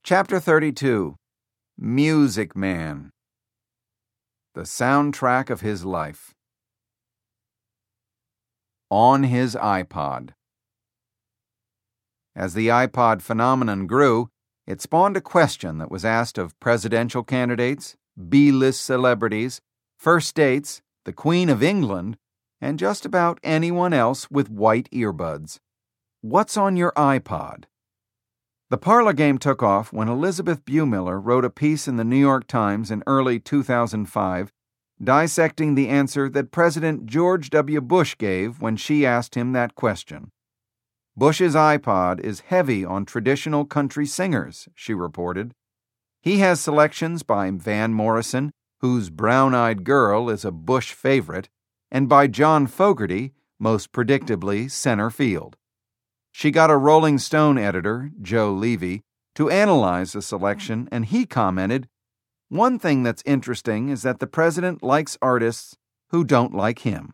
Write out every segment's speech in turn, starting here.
Chapter 32, Music Man. The soundtrack of his life. On his iPod. As the iPod phenomenon grew, it spawned a question that was asked of presidential candidates, B-list celebrities, first dates, the Queen of England, and just about anyone else with white earbuds. What's on your iPod? The parlor game took off when Elizabeth Buemiller wrote a piece in the New York Times in early 2005 dissecting the answer that President George W. Bush gave when she asked him that question. Bush's iPod is heavy on traditional country singers, she reported. He has selections by Van Morrison, whose Brown-Eyed Girl is a Bush favorite, and by John Fogerty, most predictably center field. She got a Rolling Stone editor, Joe Levy, to analyze the selection, and he commented, "One thing that's interesting is that the president likes artists who don't like him."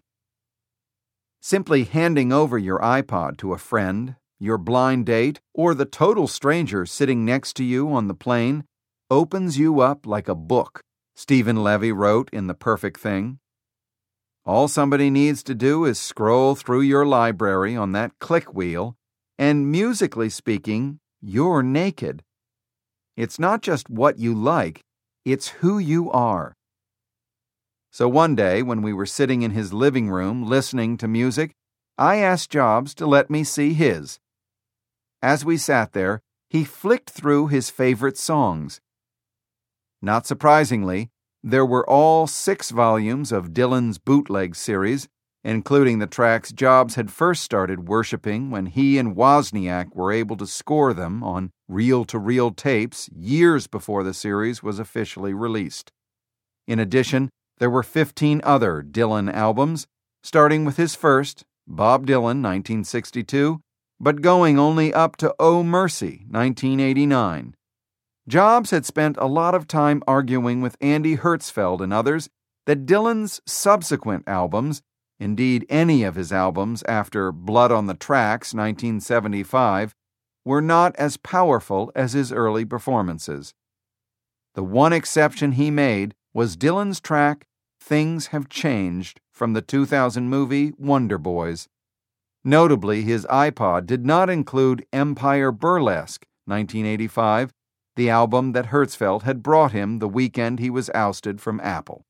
Simply handing over your iPod to a friend, your blind date, or the total stranger sitting next to you on the plane opens you up like a book, Stephen Levy wrote in The Perfect Thing. All somebody needs to do is scroll through your library on that click wheel, and musically speaking, you're naked. It's not just what you like, it's who you are. So one day, when we were sitting in his living room listening to music, I asked Jobs to let me see his. As we sat there, he flicked through his favorite songs. Not surprisingly, there were all 6 volumes of Dylan's bootleg series, including the tracks Jobs had first started worshiping when he and Wozniak were able to score them on reel-to-reel tapes years before the series was officially released. In addition, there were 15 other Dylan albums, starting with his first, Bob Dylan, 1962, but going only up to Oh Mercy, 1989. Jobs had spent a lot of time arguing with Andy Hertzfeld and others that Dylan's subsequent albums, indeed any of his albums after Blood on the Tracks, 1975, were not as powerful as his early performances. The one exception he made was Dylan's track Things Have Changed from the 2000 movie Wonder Boys. Notably, his iPod did not include Empire Burlesque, 1985, the album that Hertzfeld had brought him the weekend he was ousted from Apple.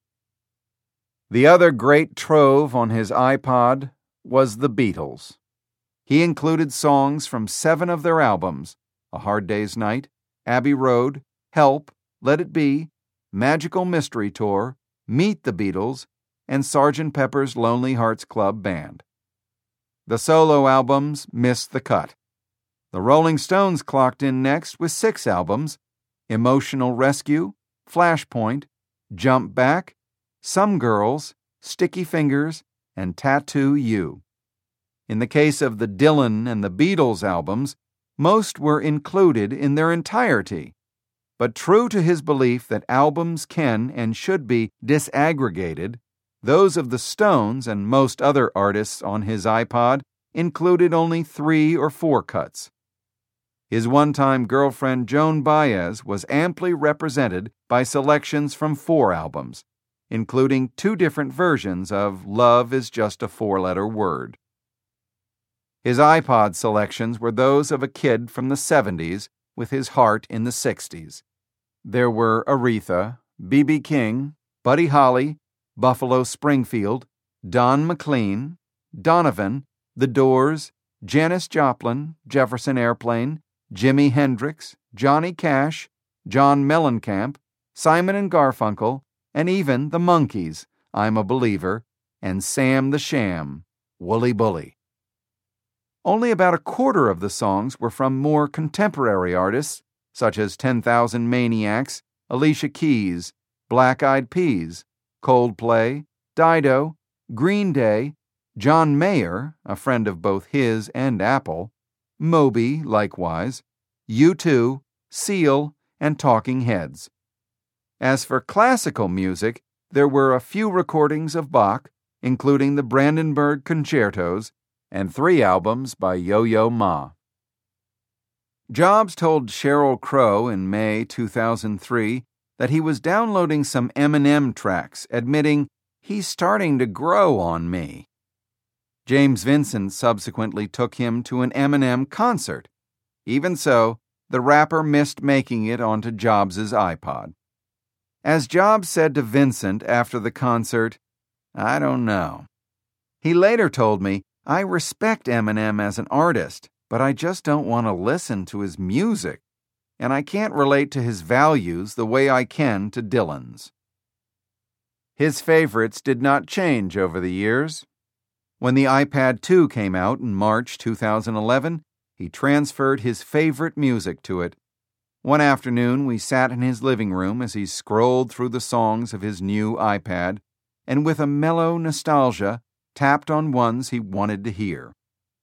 The other great trove on his iPod was the Beatles. He included songs from 7 of their albums, A Hard Day's Night, Abbey Road, Help, Let It Be, Magical Mystery Tour, Meet the Beatles, and Sgt. Pepper's Lonely Hearts Club Band. The solo albums missed the cut. The Rolling Stones clocked in next with 6 albums, Emotional Rescue, Flashpoint, Jump Back, Some Girls, Sticky Fingers, and Tattoo You. In the case of the Dylan and the Beatles albums, most were included in their entirety. But true to his belief that albums can and should be disaggregated, those of the Stones and most other artists on his iPod included only 3 or 4 cuts. His one-time girlfriend Joan Baez was amply represented by selections from 4 albums, including 2 different versions of Love is Just a 4-Letter Word. His iPod selections were those of a kid from the 70s with his heart in the 60s. There were Aretha, B.B. King, Buddy Holly, Buffalo Springfield, Don McLean, Donovan, The Doors, Janis Joplin, Jefferson Airplane, Jimi Hendrix, Johnny Cash, John Mellencamp, Simon and Garfunkel, and even the Monkees, I'm a Believer, and Sam the Sham, Wooly Bully. Only about a quarter of the songs were from more contemporary artists, such as 10,000 Maniacs, Alicia Keys, Black Eyed Peas, Coldplay, Dido, Green Day, John Mayer, a friend of both his and Apple, Moby, likewise, U2, Seal, and Talking Heads. As for classical music, there were a few recordings of Bach, including the Brandenburg Concertos, and 3 albums by Yo-Yo Ma. Jobs told Sheryl Crow in May 2003 that he was downloading some Eminem tracks, admitting, "He's starting to grow on me." James Vincent subsequently took him to an Eminem concert. Even so, the rapper missed making it onto Jobs' iPod. As Jobs said to Vincent after the concert, "I don't know." He later told me, "I respect Eminem as an artist, but I just don't want to listen to his music, and I can't relate to his values the way I can to Dylan's." His favorites did not change over the years. When the iPad 2 came out in March 2011, he transferred his favorite music to it. One afternoon, we sat in his living room as he scrolled through the songs of his new iPad, and with a mellow nostalgia, tapped on ones he wanted to hear.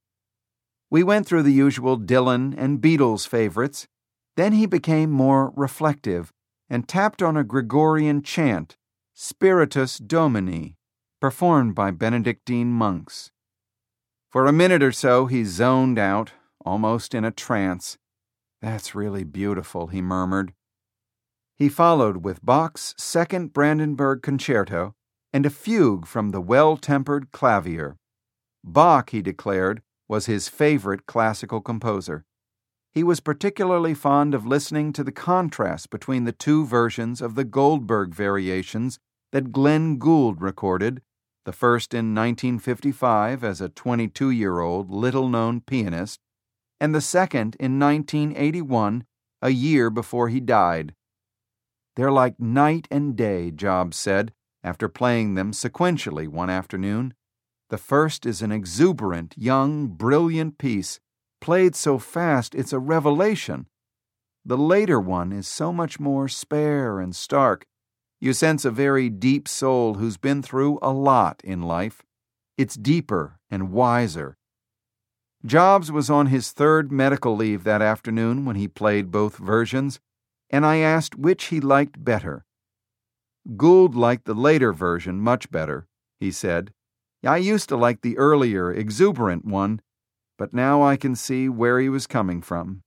We went through the usual Dylan and Beatles favorites. Then he became more reflective and tapped on a Gregorian chant, Spiritus Domini, performed by Benedictine monks. For a minute or so he zoned out, almost in a trance. "That's really beautiful," he murmured. He followed with Bach's Second Brandenburg Concerto and a fugue from the Well-Tempered Clavier. Bach, he declared, was his favorite classical composer. He was particularly fond of listening to the contrast between the two versions of the Goldberg variations that Glenn Gould recorded, the first in 1955 as a 22-year-old little-known pianist, and the second in 1981, a year before he died. "They're like night and day," Jobs said, after playing them sequentially one afternoon. "The first is an exuberant, young, brilliant piece, played so fast it's a revelation. The later one is so much more spare and stark. You sense a very deep soul who's been through a lot in life. It's deeper and wiser." Jobs was on his third medical leave that afternoon when he played both versions, and I asked which he liked better. "Gould liked the later version much better," he said. "I used to like the earlier, exuberant one, but now I can see where he was coming from."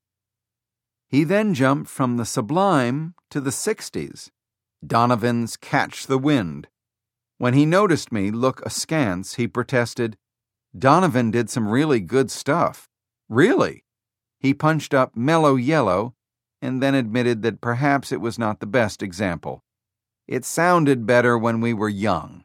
He then jumped from the sublime to the 60s. Donovan's Catch the Wind. When he noticed me look askance, he protested, "Donovan did some really good stuff." "Really?" He punched up Mellow Yellow and then admitted that perhaps it was not the best example. "It sounded better when we were young."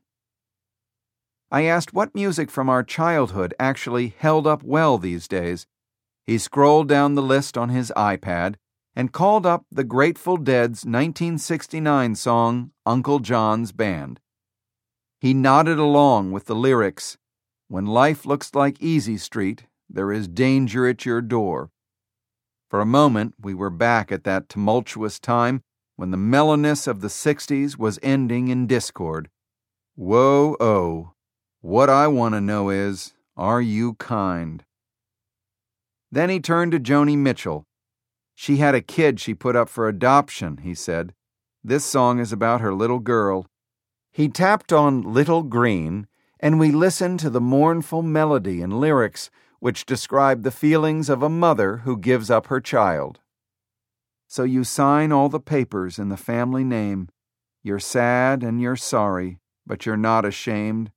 I asked what music from our childhood actually held up well these days. He scrolled down the list on his iPad and called up the Grateful Dead's 1969 song, Uncle John's Band. He nodded along with the lyrics, "When life looks like Easy Street, there is danger at your door." For a moment, we were back at that tumultuous time when the mellowness of the 60s was ending in discord. Whoa, oh. What I want to know is, are you kind? Then he turned to Joni Mitchell. "She had a kid she put up for adoption," he said. "This song is about her little girl." He tapped on Little Green, and we listened to the mournful melody and lyrics which describe the feelings of a mother who gives up her child. "So you sign all the papers in the family name. You're sad and you're sorry, but you're not ashamed."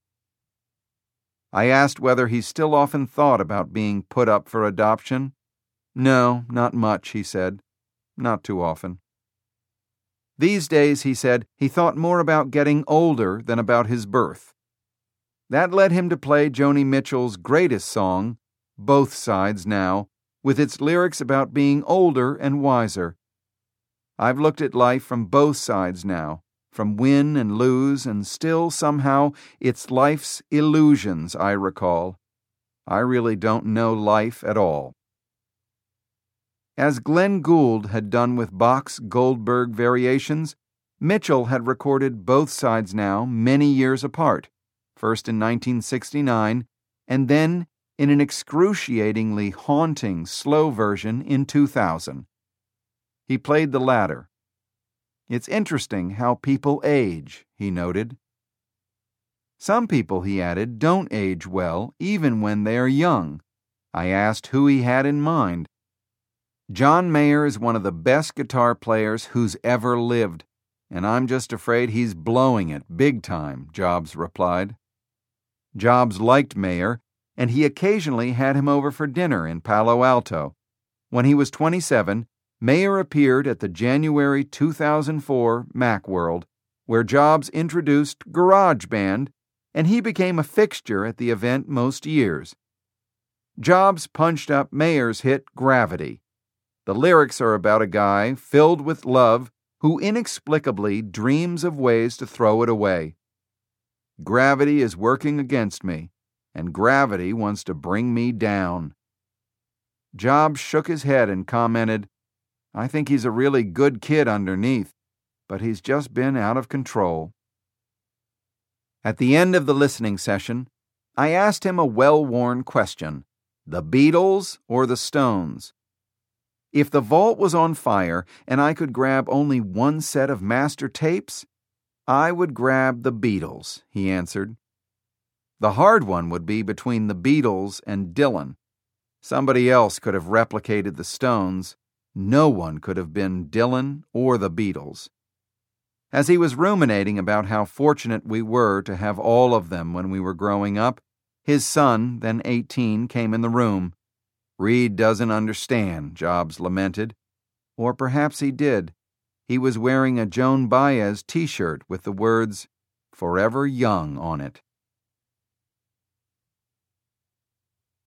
I asked whether he still often thought about being put up for adoption. "No, not much," he said. "Not too often." These days, he said, he thought more about getting older than about his birth. That led him to play Joni Mitchell's greatest song, Both Sides Now, with its lyrics about being older and wiser. "I've looked at life from both sides now, from win and lose, and still, somehow, it's life's illusions I recall. I really don't know life at all." As Glenn Gould had done with Bach's Goldberg variations, Mitchell had recorded Both Sides Now many years apart, first in 1969, and then in an excruciatingly haunting, slow version in 2000. He played the latter. "It's interesting how people age," he noted. "Some people," he added, "don't age well, even when they are young." I asked who he had in mind. John Mayer is one of the best guitar players who's ever lived, and I'm just afraid he's blowing it big time," Jobs replied. Jobs liked Mayer, and he occasionally had him over for dinner in Palo Alto. When he was 27, Mayer appeared at the January 2004 Macworld, where Jobs introduced GarageBand, and he became a fixture at the event most years. Jobs punched up Mayer's hit Gravity. The lyrics are about a guy filled with love who inexplicably dreams of ways to throw it away. Gravity is working against me, and gravity wants to bring me down. Jobs shook his head and commented, "I think he's a really good kid underneath, but he's just been out of control." At the end of the listening session, I asked him a well-worn question: the Beatles or the Stones? If the vault was on fire and I could grab only one set of master tapes, I would grab the Beatles, he answered. The hard one would be between the Beatles and Dylan. Somebody else could have replicated the Stones. No one could have been Dylan or the Beatles. As he was ruminating about how fortunate we were to have all of them when we were growing up, his son, then 18, came in the room. "Reed doesn't understand," Jobs lamented. Or perhaps he did. He was wearing a Joan Baez t-shirt with the words, "Forever Young" on it.